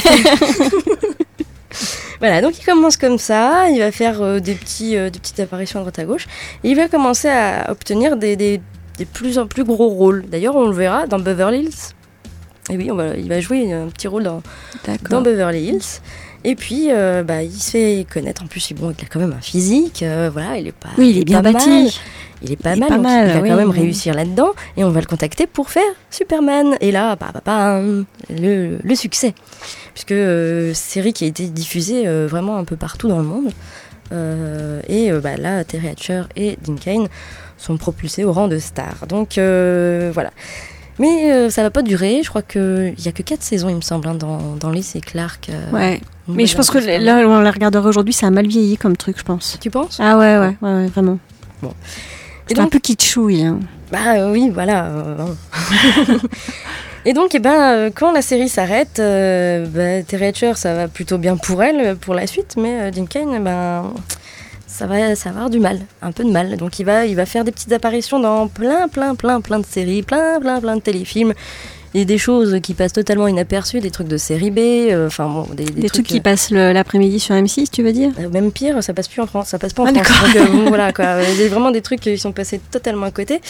E: Voilà, donc il commence comme ça, il va faire euh, des, petits, euh, des petites apparitions à droite à gauche, et il va commencer à obtenir des, des, des plus en plus gros rôles. D'ailleurs, on le verra dans Beverly Hills. Et oui, on va, il va jouer un petit rôle dans, dans
G: D'accord.
E: Beverly Hills. Et puis, euh, bah, il se fait connaître. En plus, il, bon, il a quand même un physique. euh, voilà, il est pas.
G: Oui, il est bien
E: pas
G: bâti.
E: mal. Il est pas
G: Il est
E: mal.
G: pas
E: donc
G: mal,
E: il va
G: oui,
E: quand même
G: oui.
E: réussir là-dedans. Et on va le contacter pour faire Superman. Et là, bah, bah, bah, le, le succès. Puisque euh, série qui a été diffusée euh, vraiment un peu partout dans le monde. Euh, et euh, bah, là, Terry Hatcher et Dean Cain sont propulsés au rang de stars. Donc euh, voilà. Mais euh, ça va pas durer. Je crois qu'il n'y a que quatre saisons, il me semble, hein, dans, dans Lois et Clark. euh,
G: Ouais.
E: une
G: Mais je pense que
E: nouvelle
G: là, on la regarderait aujourd'hui, ça a mal vieilli comme truc, je pense.
E: Tu penses?
G: Ah ouais, ouais, ouais, ouais, vraiment.
E: Bon.
G: C'est
E: Et
G: un
E: donc-
G: peu kitschouille. Hein.
E: Bah euh, oui, voilà. euh, bon. Et donc, eh ben, euh, quand la série s'arrête, euh, bah, Terry Hatcher, ça va plutôt bien pour elle, euh, pour la suite, mais euh, Dean Cain, eh ben, ça va, ça va avoir du mal, un peu de mal. Donc, il va, il va faire des petites apparitions dans plein, plein, plein, plein de séries, plein, plein, plein de téléfilms. Et des choses qui passent totalement inaperçues, des trucs de série B, euh, enfin bon, des, des
G: Des, trucs, qui
E: euh,
G: passent le- l'après-midi sur M six, tu veux dire?
E: Euh, Même pire, ça passe plus en France, ça passe pas en
G: Ah,
E: France.
G: d'accord.
E: Donc, euh, bon, voilà quoi, Euh, il y a vraiment des trucs qui sont passés totalement à côté,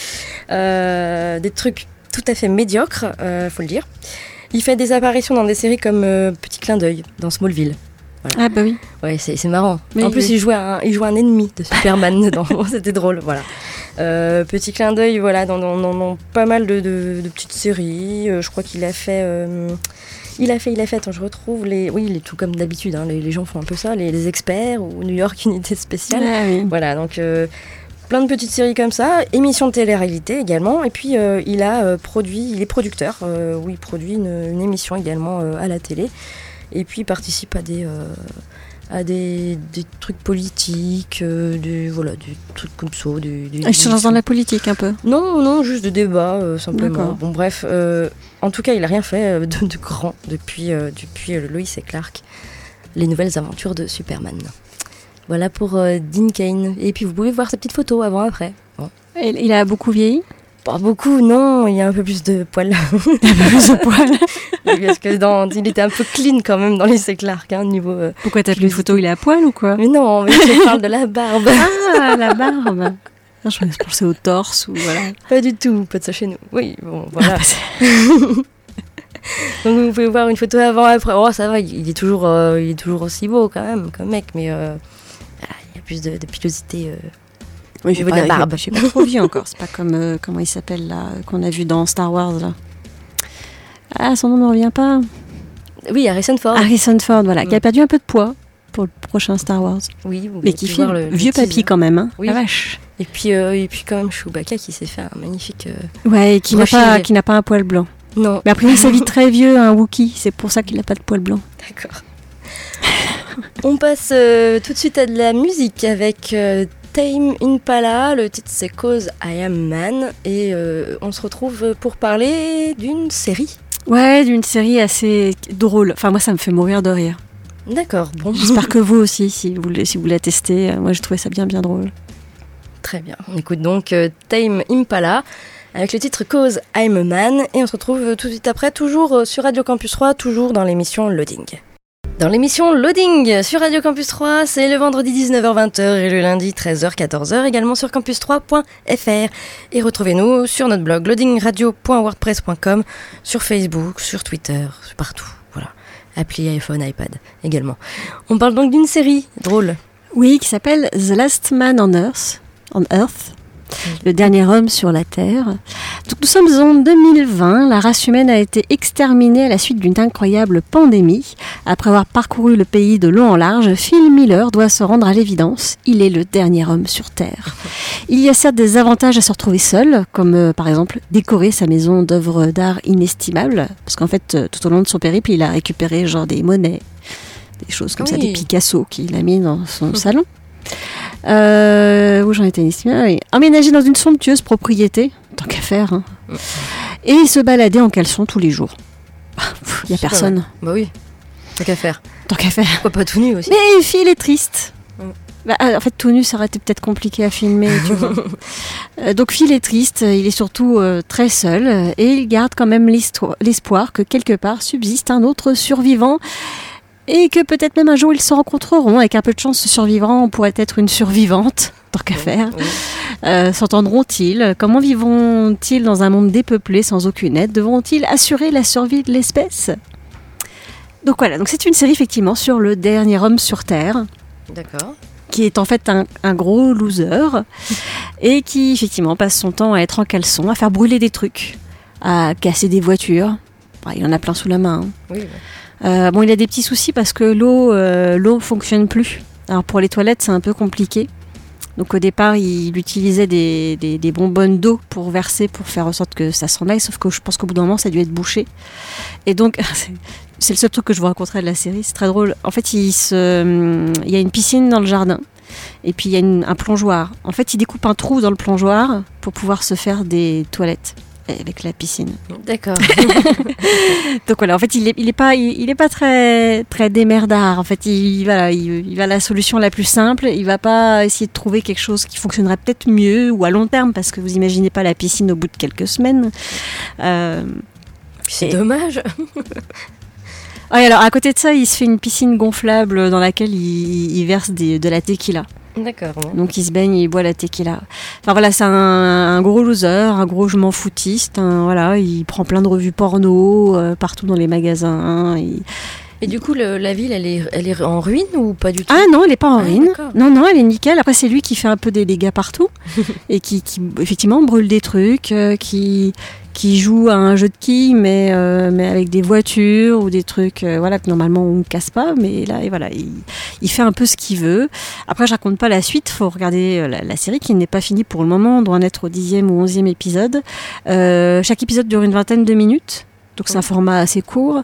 E: Euh, des trucs tout à fait médiocres, euh, faut le dire. Il fait des apparitions dans des séries comme euh, Petit clin d'œil dans Smallville.
G: Ah bah oui.
E: Ouais, c'est c'est marrant.
G: Mais
E: en plus,
G: oui.
E: il jouait un, il jouait un ennemi de Superman dedans. C'était drôle, voilà. Euh, petit clin d'œil, voilà, dans, dans, dans, dans pas mal de, de, de petites séries. Euh, je crois qu'il a fait, euh, il a fait, il a fait. Attends, je retrouve les. Oui, il est tout comme d'habitude. Hein, les, les gens font un peu ça, les, les experts ou New York Unité Spéciale.
G: Ah oui.
E: Voilà, donc euh, plein de petites séries comme ça, émissions de télé-réalité également, et puis euh, il a euh, produit, il est producteur, euh, où il produit une, une émission également euh, à la télé, et puis il participe à des, euh, à des, des trucs politiques, euh, des, voilà, des trucs comme ça. Des, des,
G: Ah, il se lance dans la politique un peu.
E: Non, non, juste de débats, euh, simplement.
G: D'accord.
E: Bon, bref, euh, en tout cas, il n'a rien fait euh, de, de grand depuis, euh, depuis euh, Lois et Clark, les nouvelles aventures de Superman. Voilà pour euh, Dean Cain. Et puis vous pouvez voir sa petite photo avant-après. Bon.
G: Et il a beaucoup vieilli.
E: Pas beaucoup, non, il y a un peu plus de poils.
G: Plus de poils.
E: Parce que dans, il était un peu clean quand même dans Lois et Clark, hein, niveau... euh,
G: Pourquoi t'as pris une photo? Il est à poil ou quoi?
E: Mais non, mais je parle de la barbe.
G: Ah, la barbe. Non, je pensais au torse ou voilà.
E: Pas du tout, pas de ça chez nous. Oui, bon, voilà. Donc vous pouvez voir une photo avant après. Oh ça va, il est toujours, euh, il est toujours aussi beau quand même comme mec, mais euh, voilà, il y a plus de, de pilosité. Euh,
G: oui,
E: au niveau de la barbe.
G: Je suis pas trop vieux encore. C'est pas comme euh, comment il s'appelle là qu'on a vu dans Star Wars là. Ah, son nom ne revient pas.
E: Oui, Harrison Ford.
G: Harrison Ford, voilà,
E: Mm.
G: qui a perdu un peu de poids pour le prochain Star Wars.
E: Oui, vous
G: Mais qui
E: pouvez
G: fait
E: voir le, le
G: vieux
E: teaser.
G: papy quand même, hein.
E: Oui.
G: La vache.
E: Et puis, euh, et puis quand même Chewbacca qui s'est fait un magnifique. Euh...
G: Ouais, et qui n'a
E: Brushing.
G: pas, qui n'a pas un poil blanc.
E: Non.
G: Mais après, il s'habille très vieux, un Wookie. C'est pour ça qu'il n'a pas de poil blanc.
E: D'accord. On passe euh, tout de suite à de la musique avec euh, Tame Impala. Le titre c'est Cause I Am Man. Et euh, on se retrouve pour parler d'une série.
G: Ouais, d'une série assez drôle. Enfin, moi, ça me fait mourir de rire.
E: D'accord, bon.
G: J'espère que vous aussi, si vous, si vous la testez. Euh, Moi, je trouvais ça bien, bien drôle.
E: Très bien. On écoute donc euh, Tame Impala avec le titre Cause I'm a Man. Et on se retrouve euh, tout de suite après, toujours euh, sur Radio Campus trois, toujours dans l'émission Loading. Dans l'émission Loading sur Radio Campus trois, c'est le vendredi dix-neuf heures vingt et le lundi treize heures quatorze heures, également sur campus trois point f r. Et retrouvez-nous sur notre blog loadingradio point wordpress point com, sur Facebook, sur Twitter, partout. Voilà. Appli iPhone, iPad également. On parle donc d'une série drôle.
G: Oui, qui s'appelle The Last Man on Earth. On Earth. Le dernier homme sur la Terre. Donc, nous sommes en deux mille vingt. La race humaine a été exterminée à la suite d'une incroyable pandémie. Après avoir parcouru le pays de long en large, Phil Miller doit se rendre à l'évidence. Il est le dernier homme sur Terre. Il y a certes des avantages à se retrouver seul, comme euh, par exemple décorer sa maison d'œuvres d'art inestimables. Parce qu'en fait, euh, tout au long de son périple, il a récupéré genre des monnaies, des choses comme
E: Oui.
G: ça, des Picasso qu'il a mis dans son salon. Euh, où j'en étais inestimable, oui. Emménager dans une somptueuse propriété, tant qu'à faire, hein. Et se balader en caleçon tous les jours. Il n'y a
E: C'est pas
G: personne.
E: mal. Bah oui, tant qu'à faire.
G: Tant qu'à faire.
E: Pourquoi pas tout nu aussi?
G: Mais Phil est triste.
E: Mm.
G: Bah, en fait, tout nu, ça aurait été peut-être compliqué à filmer, tu vois. Euh, donc Phil est triste, il est surtout euh, très seul, euh, et il garde quand même l'histoire- l'espoir que quelque part subsiste un autre survivant. Et que peut-être même un jour ils se rencontreront. Avec un peu de chance, ce survivant pourrait être une survivante, tant qu'à faire.
E: Oui.
G: Euh, s'entendront-ils? Comment vivront-ils dans un monde dépeuplé sans aucune aide? Devront-ils assurer la survie de l'espèce? Donc voilà, donc c'est une série effectivement sur le dernier homme sur Terre,
E: D'accord.
G: qui est en fait un, un gros loser et qui effectivement passe son temps à être en caleçon, à faire brûler des trucs, à casser des voitures. Bah, il en a plein sous la main, hein.
E: Oui, bah.
G: Euh, bon, il a des petits soucis parce que l'eau, euh, l'eau fonctionne plus. Alors pour les toilettes, c'est un peu compliqué. Donc au départ, il utilisait des, des, des bonbonnes d'eau pour verser, pour faire en sorte que ça s'en aille. Sauf que je pense qu'au bout d'un moment, ça a dû être bouché. Et donc, c'est, c'est le seul truc que je vous raconterai de la série. C'est très drôle. En fait, il, se, il y a une piscine dans le jardin. Et puis il y a une, un plongeoir. En fait, il découpe un trou dans le plongeoir pour pouvoir se faire des toilettes avec la piscine.
E: D'accord.
G: Donc voilà, en fait, il est, il est pas, il, il est pas très, très démerdard. En fait, il, voilà, il, il va à la solution la plus simple. Il va pas essayer de trouver quelque chose qui fonctionnerait peut-être mieux ou à long terme, parce que vous imaginez pas la piscine au bout de quelques semaines. Euh,
E: C'est
G: et-
E: dommage.
G: Ouais, alors à côté de ça, il se fait une piscine gonflable dans laquelle il, il verse des, de la tequila.
E: D'accord. Bon.
G: Donc il se baigne, il boit la tequila. Enfin voilà, c'est un, un gros loser, un gros je m'en foutiste. Un, voilà, il prend plein de revues porno euh, partout dans les magasins. Il...
E: Et du coup, le- la ville, elle est, elle est en ruine ou pas du tout?
G: Ah non, elle est pas en
E: Ah,
G: ruine.
E: d'accord.
G: Non, non, elle est nickel. Après, c'est lui qui fait un peu des dégâts partout et qui, qui effectivement brûle des trucs, euh, qui qui joue à un jeu de quilles, mais euh, mais avec des voitures ou des trucs, euh, voilà, que normalement on ne casse pas. Mais là, et voilà, il, il fait un peu ce qu'il veut. Après, je raconte pas la suite. Faut regarder euh, la, la série qui n'est pas finie pour le moment. On doit en être au dixième ou onzième épisode. Euh, chaque épisode dure une vingtaine de minutes. Donc c'est un format assez court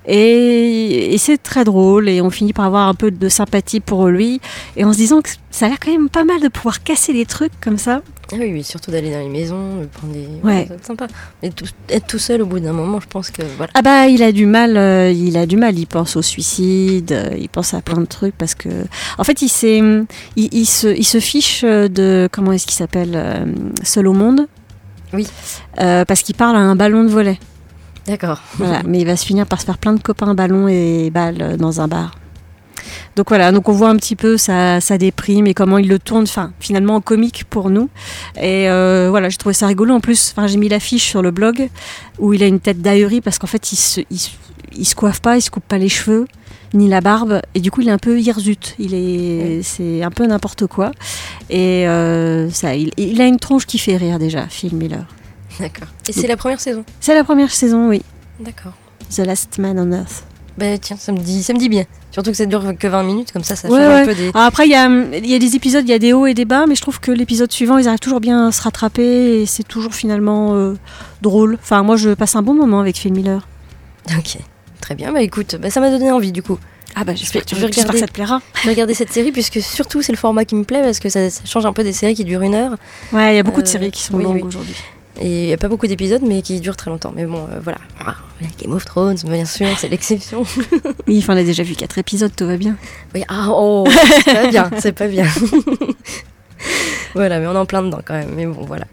G: et, et c'est très drôle et on finit par avoir un peu de sympathie pour lui et en se disant que ça a l'air quand même pas mal de pouvoir casser les trucs comme ça.
E: Ah oui, oui, surtout d'aller dans les maisons, de prendre des.
G: Ouais.
E: Ça va être sympa. Mais tout- être tout seul au bout d'un moment, je pense que voilà.
G: Ah bah il a du mal, euh, il a du mal, il pense au suicide, euh, il pense à plein de trucs parce que en fait il s'est, il, il se, il se fiche de comment est-ce qu'il s'appelle, euh, Seul au monde.
E: Oui.
G: Euh, parce qu'il parle à un ballon de volley.
E: D'accord.
G: Voilà, mais il va se finir par se faire plein de copains ballons et balles dans un bar. Donc voilà, donc on voit un petit peu sa, sa déprime et comment il le tourne, enfin finalement en comique pour nous. Et euh, voilà, j'ai trouvé ça rigolo. En plus, enfin j'ai mis l'affiche sur le blog où il a une tête d'ahuri parce qu'en fait il se, il, il se coiffe pas, il se coupe pas les cheveux ni la barbe et du coup il est un peu hirsute. Il est, c'est un peu n'importe quoi. Et euh, ça, il, il a une tronche qui fait rire déjà, Phil Miller.
E: D'accord. Et c'est la première saison.
G: C'est la première saison, oui.
E: D'accord.
G: The Last Man on Earth.
E: Bah tiens, ça me dit, ça me dit bien. Surtout que ça dure que vingt minutes, comme ça, ça
G: Ouais,
E: change
G: ouais.
E: un peu des...
G: Alors après, il y a, il y a des épisodes, il y a des hauts et des bas, mais je trouve que l'épisode suivant, ils arrivent toujours bien à se rattraper et c'est toujours finalement euh, drôle. Enfin, moi, je passe un bon moment avec Phil Miller.
E: Ok, très bien. Bah écoute, bah, ça m'a donné envie du coup.
G: Ah bah j'espère que,
E: Je vais
G: j'espère
E: regarder.
G: que ça te plaira.
E: Je vais regarder cette série puisque surtout c'est le format qui me plaît parce que ça, ça change un peu des séries qui durent une heure.
G: Ouais, il y a beaucoup
E: Euh,
G: de séries qui sont
E: oui,
G: longues
E: oui.
G: aujourd'hui.
E: Et il n'y a pas beaucoup d'épisodes mais qui durent très longtemps. Mais bon, euh, voilà. Ah, Game of Thrones, bien sûr, c'est l'exception.
G: Oui, enfin, on a déjà vu quatre épisodes, tout va bien.
E: Oui, ah, oh, c'est pas bien, c'est pas bien. Voilà, mais on est en plein dedans quand même. Mais bon, voilà.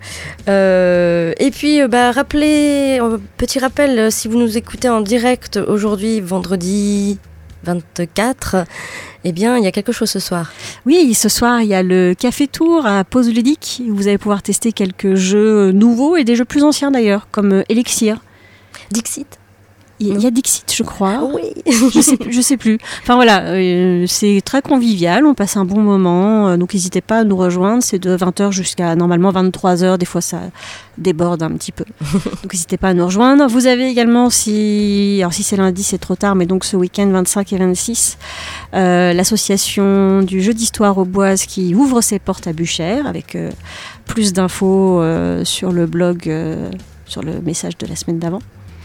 E: Euh, et puis, euh, bah, rappelez, euh, petit rappel, euh, si vous nous écoutez en direct aujourd'hui, vendredi vingt-quatre, eh bien, il y a quelque chose ce soir.
G: Oui, ce soir, il y a le Café Tour à Pause Ludique où vous allez pouvoir tester quelques jeux nouveaux et des jeux plus anciens d'ailleurs, comme euh, Elixir.
E: Dixit.
G: Il y, il y a Dixit, je crois.
E: Oui.
G: je sais plus, je sais plus. Enfin voilà, euh, c'est très convivial, on passe un bon moment, euh, donc n'hésitez pas à nous rejoindre, c'est de vingt heures jusqu'à normalement vingt-trois heures, des fois ça déborde un petit peu. Donc n'hésitez pas à nous rejoindre. Vous avez également, si alors si c'est lundi, c'est trop tard, mais donc ce week-end vingt-cinq et vingt-six, euh, l'association du jeu d'histoire aux Boises qui ouvre ses portes à Buchères avec euh, plus d'infos euh, sur le blog, euh, sur le message de la semaine d'avant.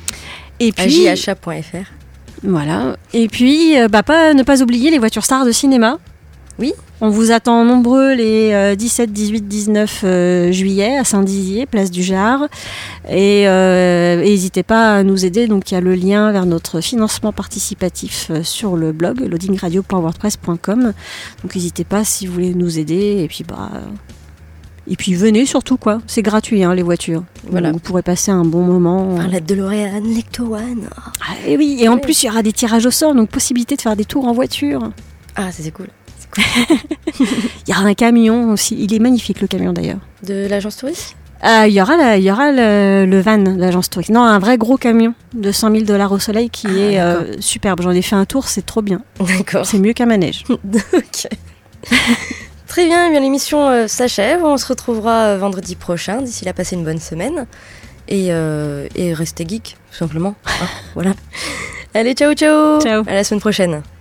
G: Et puis,
E: j h a point f r.
G: Voilà. Et puis, euh, bah, pas, ne pas oublier les voitures stars de cinéma.
E: Oui.
G: On vous attend nombreux les euh, dix-sept, dix-huit, dix-neuf euh, juillet à Saint-Dizier, place du Jard. Et euh, n'hésitez pas à nous aider. Donc, il y a le lien vers notre financement participatif euh, sur le blog loading radio point wordpress point com. Donc, n'hésitez pas si vous voulez nous aider. Et puis, bah... Et puis venez surtout quoi, c'est gratuit hein, les voitures.
E: Voilà.
G: Vous pourrez passer un bon moment.
E: Enfin, la DeLorean Lecto One. Oh.
G: Ah, et oui, et en
E: Oui.
G: plus il y aura des tirages au sort, donc possibilité de faire des tours en voiture.
E: Ah, ça, c'est cool. C'est cool.
G: Il y aura un camion aussi, il est magnifique le camion d'ailleurs.
E: De l'agence touriste.
G: Ah, il y aura, la, il y aura le, le van de l'agence touristique. Non, un vrai gros camion de cent mille dollars au soleil qui
E: Ah,
G: est euh,
E: d'accord.
G: superbe. J'en ai fait un tour, c'est trop bien.
E: D'accord.
G: C'est mieux qu'un manège.
E: Ok. Très bien, eh bien l'émission euh, s'achève. On se retrouvera euh, vendredi prochain. D'ici là, passez une bonne semaine. Et, euh, et restez geek, tout simplement. Hein, voilà. Allez, ciao, ciao.
G: Ciao.
E: À la semaine prochaine.